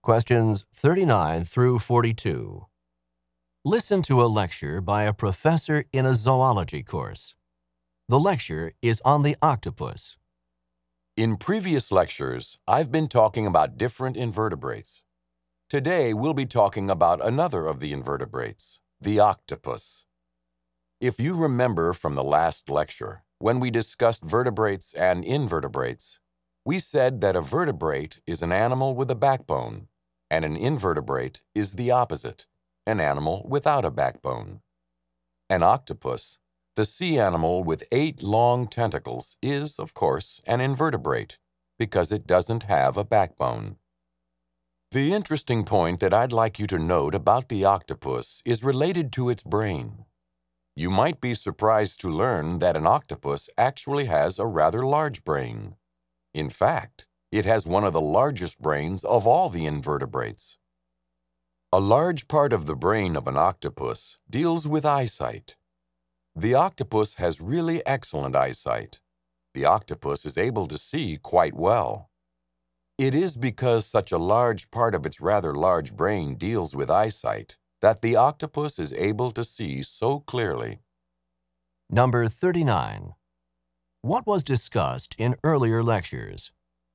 Questions 39 through 42. Listen to a lecture by a professor in a zoology course. The lecture is on the octopus. In previous lectures, I've been talking about different invertebrates. Today, we'll be talking about another of the invertebrates, the octopus. If you remember from the last lecture, when we discussed vertebrates and invertebrates, we said that a vertebrate is an animal with a backbone, and an invertebrate is the opposite, an animal without a backbone. An octopus, the sea animal with 8 long tentacles, is, of course, an invertebrate because it doesn't have a backbone. The interesting point that I'd like you to note about the octopus is related to its brain. You might be surprised to learn that an octopus actually has a rather large brain. In fact, it has one of the largest brains of all the invertebrates. A large part of the brain of an octopus deals with eyesight. The octopus has really excellent eyesight. The octopus is able to see quite well. It is because such a large part of its rather large brain deals with eyesight that the octopus is able to see so clearly. Number 39. What was discussed in earlier lectures?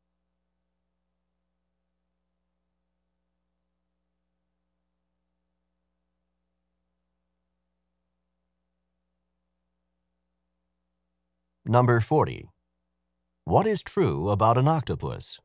Number 40. What is true about an octopus?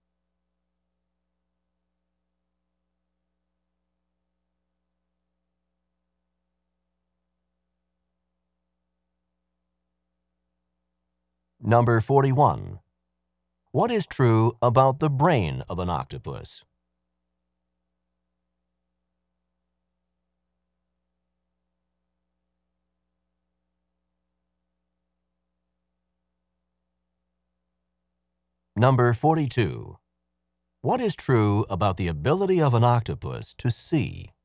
Number 41. What is true about the brain of an octopus? Number 42. What is true about the ability of an octopus to see?